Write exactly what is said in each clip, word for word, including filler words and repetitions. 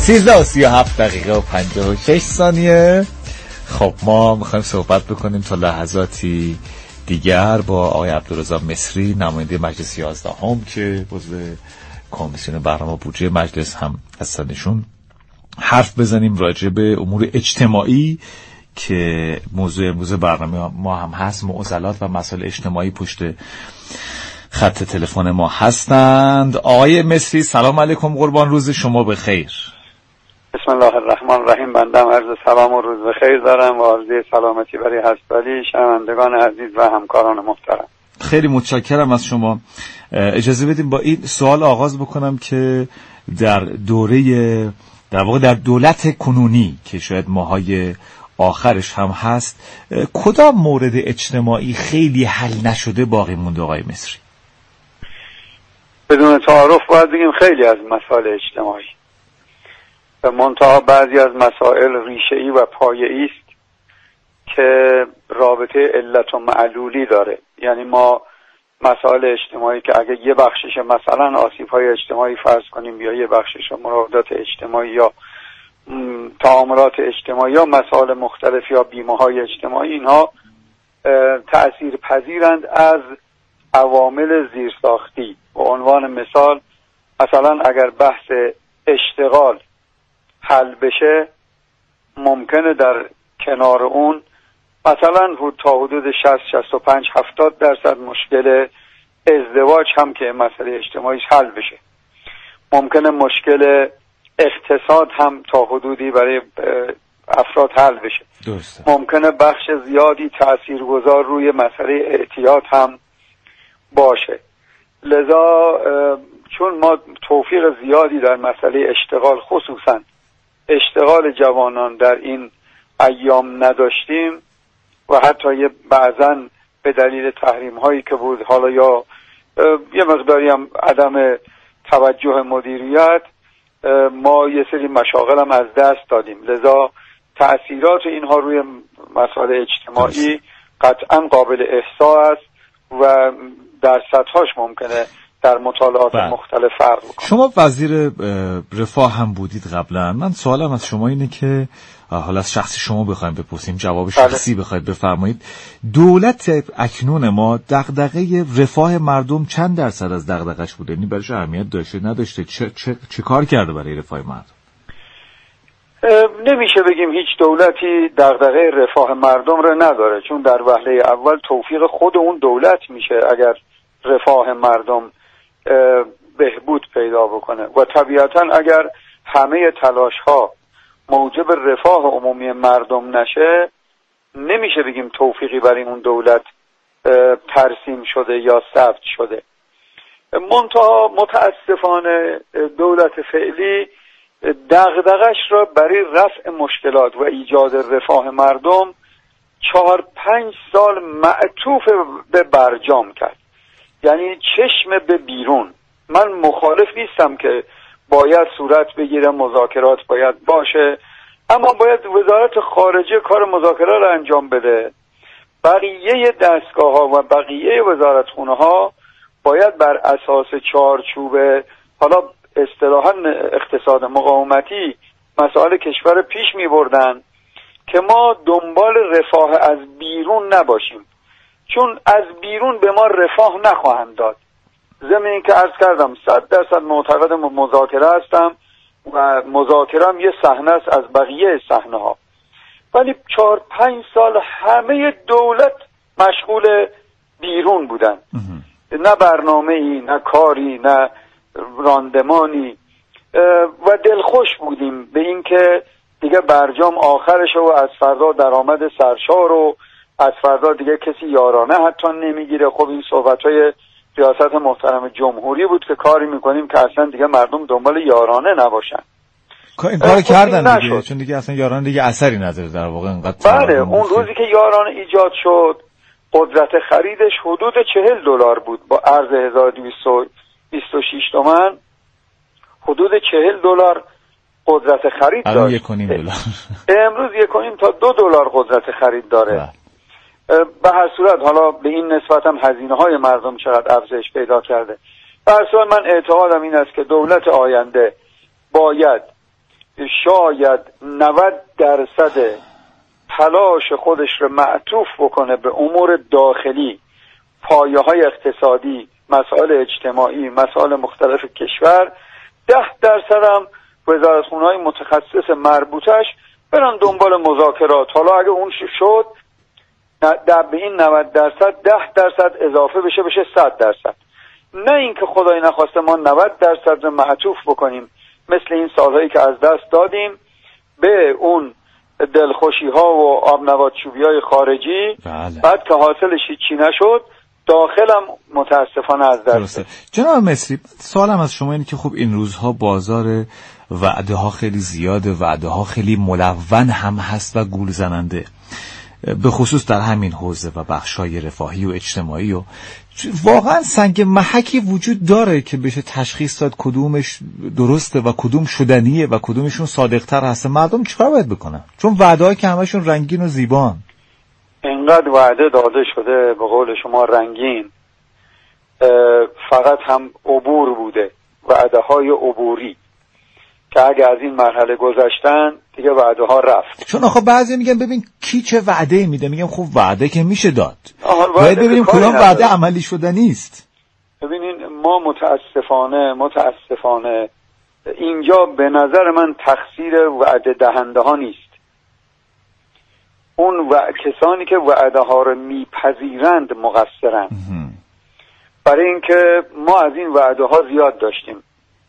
سیزده و سی و هفت دقیقه و پنجاه و شش ثانیه. خب ما میخوایم صحبت بکنیم تا لحظاتی دیگر با آقای عبدالرضا مصری، نماینده مجلس یازدهم که عضو کمیسیون برنامه بودجه مجلس هم هستنشون، حرف بزنیم راجع به امور اجتماعی که موضوع امروز برنامه ما هم هست. معضلات و مسائل اجتماعی پشت خط تلفن ما هستند. آقای مصری سلام علیکم، قربان روز شما بخیر. بسم الله الرحمن الرحیم. بنده عرض سلام و روز بخیر دارم و آرزوی سلامتی برای هستالی شنوندگان عزیز و همکاران محترم. خیلی متشکرم از شما. اجازه بدیم با این سوال آغاز بکنم که در دوره در واقع در دولت کنونی که شاید ماهای آخرش هم هست، کدام مورد اجتماعی خیلی حل نشده باقی مونده آقای مصری؟ بدون تعارف باید بگیم خیلی از مسائل اجتماعی، و منتها بعضی از مسائل ریشه‌ای و پایه‌ای است که رابطه علت و معلولی داره. یعنی ما مسائل اجتماعی که اگه یه بخشش مثلا آسیب‌های اجتماعی فرض کنیم یا یه بخشش مراودات اجتماعی یا تعاملات اجتماعی یا مسائل مختلف یا بیمه‌های اجتماعی، اینها تأثیر پذیرند از عوامل زیرساختی. به عنوان مثال مثلا اگر بحث اشتغال حل بشه، ممکنه در کنار اون مثلا تا حدود شصت شصت و پنج هفتاد درصد مشکل ازدواج هم که مسئله اجتماعیش حل بشه. ممکنه مشکل اقتصاد هم تا حدودی برای افراد حل بشه. درسته. ممکنه بخش زیادی تاثیرگذار روی مسئله اعتیاد هم باشه. لذا چون ما توفیق زیادی در مسئله اشتغال، خصوصا اشتغال جوانان در این ایام نداشتیم و حتی یه بعضا به دلیل تحریم هایی که بود، حالا یا یه مقداری هم عدم توجه مدیریت، ما یه سری مشاغل هم از دست دادیم. لذا تأثیرات اینها روی مسائل اجتماعی قطعا قابل احصا است و درصدهاش ممکنه در مطالعات بله. مختلف فرق بکنه. شما وزیر رفاه هم بودید قبلا. من سوالم از شما اینه که حالا از شخصی شما بخوایم بپرسیم، جواب شخصی بخواید بفرمایید، دولت اکنون ما دغدغه رفاه مردم چند درصد از دغدغش بوده؟ یعنی برایش اهمیت داشته نداشته؟ چه, چه, چه کار کرده برای رفاه مردم؟ نمیشه بگیم هیچ دولتی دغدغه رفاه مردم رو نداره، چون در وهله اول توفیق خود اون دولت میشه اگر رفاه مردم بهبود پیدا بکنه و طبیعتا اگر همه تلاش ها موجب رفاه عمومی مردم نشه، نمیشه بگیم توفیقی برای اون دولت ترسیم شده یا ثبت شده. منتها متاسفانه دولت فعلی دغدغش را برای رفع مشکلات و ایجاد رفاه مردم چهار پنج سال معطوف به برجام کرد، یعنی چشم به بیرون. من مخالف نیستم که باید صورت بگیره، مذاکرات باید باشه، اما باید وزارت خارجه کار مذاکره را انجام بده. بقیه دستگاه ها و بقیه وزارتخونه ها باید بر اساس چارچوب حالا اصطلاحاً اقتصاد مقاومتی مسائل کشور پیش می بردن که ما دنبال رفاه از بیرون نباشیم، چون از بیرون به ما رفاه نخواهند داد. ضمن این که عرض کردم صد درصد معتقد مذاکره هستم و مذاکره هم یه صحنه است از بقیه صحنه ها، ولی چهار پنج سال همه دولت مشغول بیرون بودن، نه برنامه ای، نه کاری، نه راندمانی، و دلخوش بودیم به این که دیگه برجام آخرشه و از فردا درآمد سرشار و از فردا دیگه کسی یارانه حتی نمیگیره. خب این صحبت‌های ریاست محترم جمهوری بود که کاری میکنیم که اصلا دیگه مردم دنبال یارانه نباشن. این کارو کردن دیگه، چون دیگه اصلا یارانه دیگه اثری نداره در واقع. انقدر بله، اون روزی که یارانه ایجاد شد قدرت خریدش حدود چهل دلار بود، با ارز هزار و دویست و بیست و شش تومان حدود چهل دلار قدرت خرید داشت. الان یک و نیم دلار. امروز یک و نیم تا دو دلار قدرت خرید داره. به هر صورت حالا به این نسبت هم هزینه های مردم چقدر افزایش پیدا کرده. به هر صورت من اعتقادم این است که دولت آینده باید شاید نود درصد تلاش خودش رو معطوف بکنه به امور داخلی، پایه های اقتصادی، مسائل اجتماعی، مسائل مختلف کشور، ده درصد هم وزارتخونه‌های متخصص مربوطش برن دنبال مذاکرات. حالا اگه اون شد در به این نود درصد ده درصد اضافه بشه بشه صد درصد. نه اینکه خدای نخواسته ما نود درصد رو معطوف بکنیم مثل این سالهایی که از دست دادیم به اون دلخوشی ها و آبنبات چوبی های خارجی. بله. بعد که حاصلش هیچی نشد داخلم متاسفانه از دست داد. جناب مصری، سوالم از شما اینه که خب این روزها بازار وعده ها خیلی زیاده، وعده ها خیلی ملون هم هست و گول زننده، به خصوص در همین حوزه و بخشای رفاهی و اجتماعی. و واقعا سنگ محکی وجود داره که بشه تشخیص داد کدومش درسته و کدوم شدنیه و کدومشون صادق‌تر هست؟ مردم چیکار باید بکنن؟ چون وعده‌ها که همشون رنگین و زیبان، اینقدر وعده داده شده به قول شما رنگین، فقط هم عبور بوده، وعده های عبوری که اگه از این مرحله گذشتن دیگه وعده ها رفت. چون آخه بعضی میگن ببین کی چه وعده میده، میگم خب وعده که میشه داد، باید ببینیم کدوم وعده عملی شده نیست. ببینین ما متاسفانه متاسفانه اینجا به نظر من تقصیر وعده دهنده ها نیست، اون و... کسانی که وعده ها رو میپذیرند مقصرند. برای اینکه ما از این وعده ها زیاد داشتیم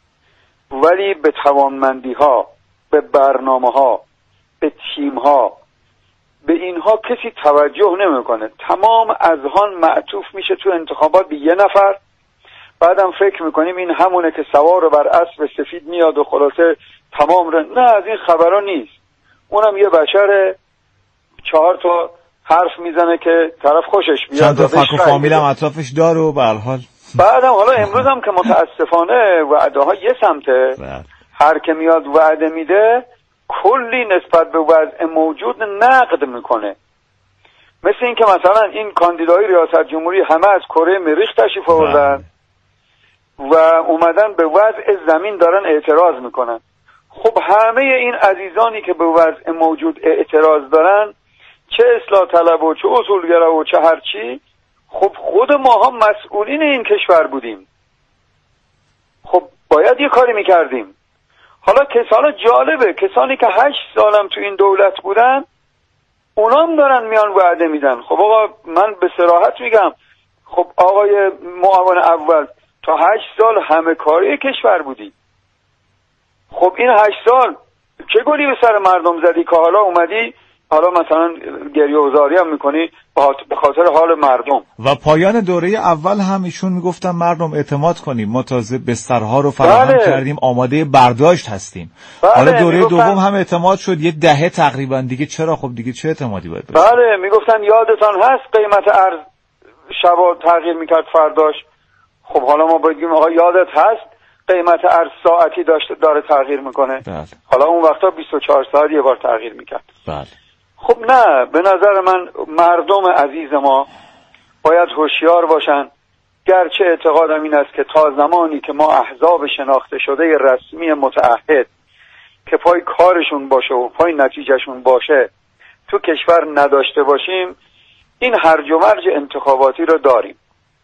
ولی به توانمندی ها، به برنامه ها، به تیم ها، به اینها کسی توجه نمیکنه. تمام اذهان معطوف میشه تو انتخابات به یه نفر، بعدم فکر میکنیم این همونه که سوار بر اسب سفید میاد و خلاصه تمام رو. نه، از این خبرها نیست. اونم یه بشر چهار تا حرف میزنه که طرف خوشش بیاد، چند تا فک و فامیل هم اطرافش داره و به هر حال بعدم حالا امروز هم که متاسفانه وعده ها یه سمته، هر که میاد وعده میده کلی نسبت به وضع موجود نقد میکنه. مثل این که مثلا این کاندیدای ریاست جمهوری همه از کره مریخ تشریف آوردن و اومدن به وضع زمین دارن اعتراض میکنن. خب همه این عزیزانی که به وضع موجود اعتراض دارن، چه اصلاح طلب و چه اصولگرا و چه هرچی، خب خود ما هم مسئولین این کشور بودیم، خب باید یه کاری میکردیم. حالا کسانا جالبه، کسانی که هشت سالم تو این دولت بودن اونا هم دارن میان وعده میدن. خب آقا من به صراحت میگم، خب آقای معاون اول تا هشت سال همه کاری کشور بودی، خب این هشت سال چه گلی به سر مردم زدی که حالا اومدی حالا مثلا گریه و زاری هم میکنی به خاطر حال مردم؟ و پایان دوره اول هم ایشون میگفتن مردم اعتماد کنیم، ما تازه بسترها رو فراهم بله. کردیم، آماده برداشت هستیم. بله. حالا دوره میگفتن... دوم هم اعتماد شد، یه دهه تقریبا دیگه. چرا؟ خب دیگه چه اعتمادی باید بشه؟ بله میگفتن یادتان هست قیمت ارز شبا تغییر میکرد فرداش. خب حالا ما بگیم آقا یادت هست قیمت ارز ساعتی داشته داره تغییر میکنه؟ بله. حالا اون وقتا بیست و چهار ساعت یه بار تغییر میکرد. بله. خب نه، به نظر من مردم عزیز ما باید هوشیار باشن. گرچه اعتقادم این است که تا زمانی که ما احزاب شناخته شده رسمی متعهد که پای کارشون باشه و پای نتیجهشون باشه تو کشور نداشته باشیم، این هرج و مرج انتخاباتی رو داریم.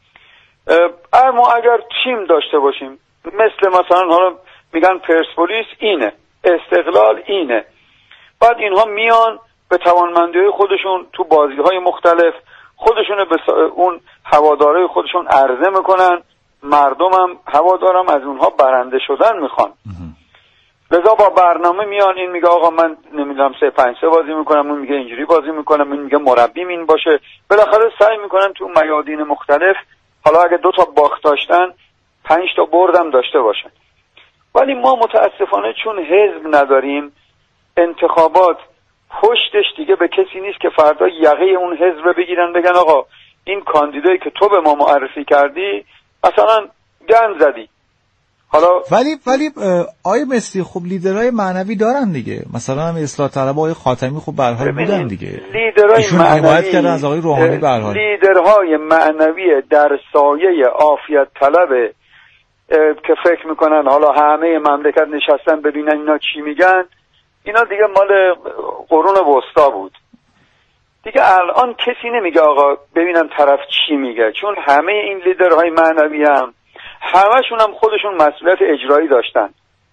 اما اگر تیم داشته باشیم، مثل مثلا حالا میگن پرسپولیس اینه، استقلال اینه، بعد اینها میان به توانمندی‌های خودشون تو بازی‌های مختلف خودشون به اون هوادارهای خودشون عرضه میکنن، مردم هم هوادارم از اونها برنده شدن میخوان. لذا با برنامه میان، این میگه آقا من نمیدونم سه پنج سه بازی میکنم، اون میگه اینجوری بازی میکنم، این میگه مربیم این باشه. بالاخره سعی میکنن تو میادین مختلف، حالا اگه دو تا باخت داشتن پنج تا بردم داشته باشن. ولی ما متاسفانه چون حزب نداریم، انتخابات پشتش دیگه به کسی نیست که فردا یقه اون حزب رو بگیرن بگن آقا این کاندیدایی که تو به ما معرفی کردی مثلا گند زدی. حالا ولی ولی آیه مصری خب لیدرهای معنوی دارن دیگه، مثلا هم اصلاح طلب آقای خاتمی خب به هر حال بودن دیگه، لیدرهای معنوی کردن از آقای روحانی به هر حال. لیدرهای معنوی در سایه عافیت طلب که فکر میکنن حالا همه مملکت نشستن ببینن اینا چی میگن، اینا دیگه مال قرون وسطا بود. دیگه الان کسی نمیگه آقا ببینم طرف چی میگه، چون همه این لیدرهای معنوی هم همشون هم خودشون مسئولیت اجرایی داشتن.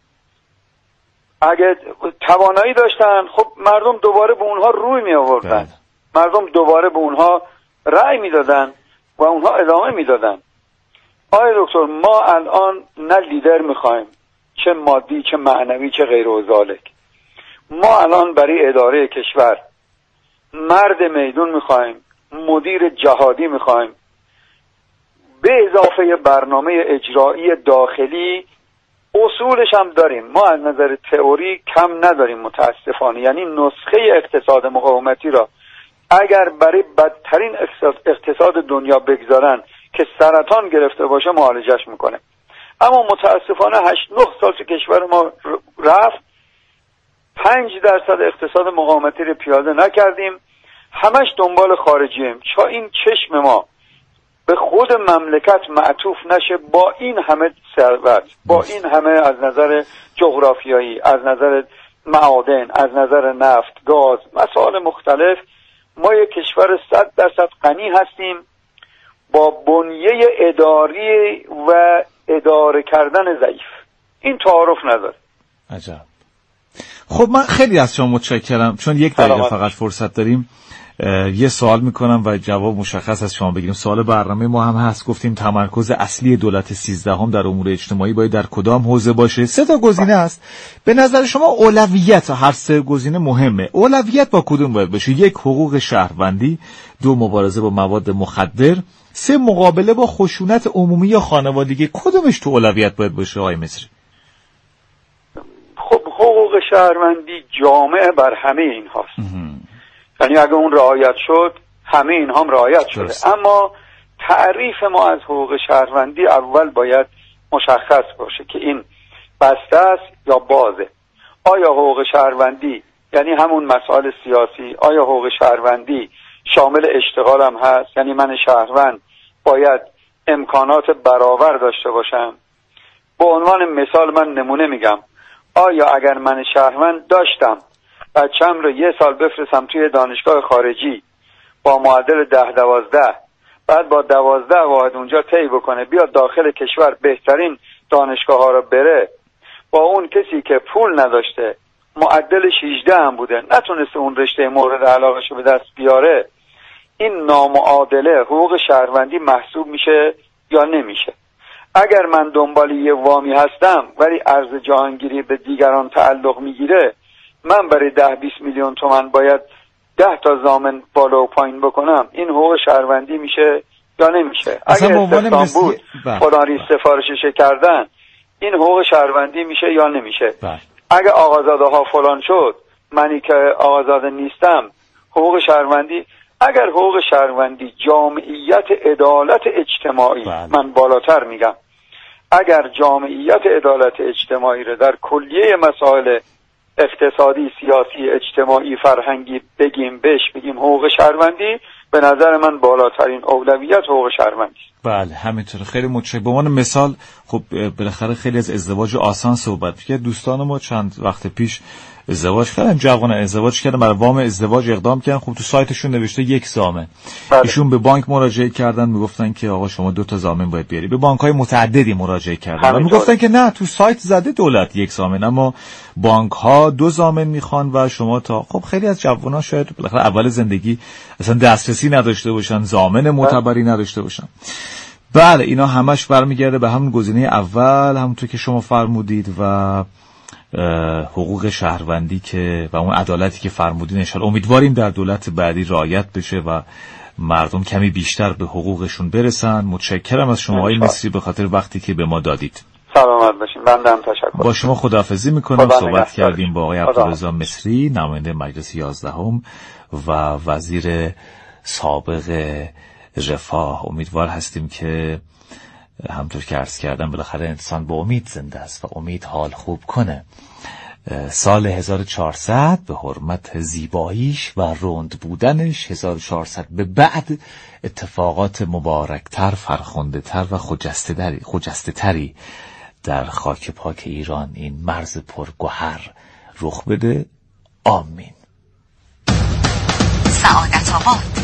اگه توانایی داشتن خب مردم دوباره به اونها روی می آوردن، مردم دوباره به اونها رأی میدادن و اونها ادامه میدادن. آقای دکتر ما الان نه لیدر میخوایم، چه مادی چه معنوی چه غیر و ذالک. ما الان برای اداره کشور مرد میدون میخوایم، مدیر جهادی میخوایم، به اضافه برنامه اجرایی داخلی. اصولش هم داریم، ما از نظر تئوری کم نداریم متاسفانه. یعنی نسخه اقتصاد مقاومتی را اگر برای بدترین اقتصاد دنیا بگذارن که سرطان گرفته باشه معالجش میکنه. اما متاسفانه هشت نه سال تو کشور ما رفت، پنج درصد اقتصاد مقاومتی رو پیاده نکردیم، همش دنبال خارجیم. چا این چشم ما به خود مملکت معطوف نشه با این همه ثروت، با این همه از نظر جغرافیایی، از نظر معادن، از نظر نفت، گاز، مسائل مختلف. ما یک کشور صد درصد غنی هستیم با بنیه اداری و اداره کردن ضعیف. این تعارف نداره. عجب. خب من خیلی از شما متشکرم، چون یک دقیقه فقط فرصت داریم. یه سوال میکنم و جواب مشخص از شما بگیریم. سوال برنامه ما هم هست، گفتیم تمرکز اصلی دولت سیزدهم در امور اجتماعی باید در کدام حوزه باشه؟ سه تا گزینه هست. به نظر شما اولویت هر سه گزینه مهمه. اولویت با کدوم باید باشه؟ یک، حقوق شهروندی، دو، مبارزه با مواد مخدر، سه، مقابله با خشونت عمومی یا خانوادگی. کدومش تو اولویت باید باشه آقای مصری؟ خب حقوق شهروندی جامع بر همه این هاست. یعنی اگه اون رعایت شد همه این هم رعایت شده. درست. اما تعریف ما از حقوق شهروندی اول باید مشخص باشه که این بسته است یا بازه. آیا حقوق شهروندی یعنی همون مسائل سیاسی؟ آیا حقوق شهروندی شامل اشتغال هم هست؟ یعنی من شهروند باید امکانات برابر داشته باشم. به عنوان مثال من نمونه میگم، آیا اگر من شهروند داشتم بچه‌م رو یه سال بفرستم توی دانشگاه خارجی با معدل ده دوازده، بعد با دوازده واحد اونجا طی بکنه، بیاد داخل کشور بهترین دانشگاه ها رو بره، با اون کسی که پول نداشته معدل شانزده هم بوده نتونسته اون رشته مورد علاقه‌ش رو به دست بیاره، این نامعادله حقوق شهروندی محسوب میشه یا نمیشه؟ اگر من دنبال یه وامی هستم ولی ارز جهانگیری به دیگران تعلق میگیره، من برای ده بیست میلیون تومان باید ده تا ضامن بالا و پایین بکنم، این حقوق شهروندی میشه یا نمیشه؟ اگر استثنا بود فلانی سفارشش کردن، این حقوق شهروندی میشه یا نمیشه؟ بله. اگه آقازاده ها فلان شد، منی که آقازاده نیستم، حقوق شهروندی. اگر حقوق شهروندی جامعیت عدالت اجتماعی، بله. من بالاتر میگم، اگر جامعیت عدالت اجتماعی رو در کلیه مسائل اقتصادی، سیاسی، اجتماعی، فرهنگی بگیم، بهش بگیم حقوق شهروندی، به نظر من بالاترین اولویت حقوق شهروندی. بله همینطوره. خیلی متشکرم. به عنوان مثال خب بالاخره خیلی از ازدواج آسان صحبت می‌کنه. دوستان ما چند وقت پیش ازدواج کردن، جوانان ازدواج کردن، برای وام ازدواج اقدام کردن. خب تو سایتشون نوشته یک ضامن. ایشون به بانک مراجعه کردن، میگفتن که آقا شما دو تا ضامن باید بیاری. به بانک‌های متعددی مراجعه کردن، میگفتن که نه تو سایت زده دولت یک ضامن، اما بانک‌ها دو ضامن میخوان و شما تا خب خیلی از جوانان شاید بالاخره اول زندگی اصلا دسترسی نداشته باشن، ضامن معتبری نداشته باشن. بله اینا همش برمیگرده به همون گزینه اول، همونطور که شما فرمودید، و حقوق شهروندی که و اون عدالتی که فرمودین ان شاءالله امیدواریم در دولت بعدی رعایت بشه و مردم کمی بیشتر به حقوقشون برسن. متشکرم از شما آقای مصری به خاطر وقتی که به ما دادید. سلامت باشین. بنده هم تشکر. با شما خداحافظی میکنم. صحبت کردیم با آقای عبدالرضا مصری، نماینده مجلس یازدهم و وزیر سابق رفاه. امیدوار هستیم که همطور که عرض کردم بالاخره انسان با امید زنده است و امید حال خوب کنه. سال هزار و چهارصد به حرمت زیباییش و رند بودنش، هزار و چهارصد به بعد اتفاقات مبارکتر، فرخنده‌تر و خجسته تری در خاک پاک ایران، این مرز پرگوهر، رخ بده. آمین. سعادت آباد.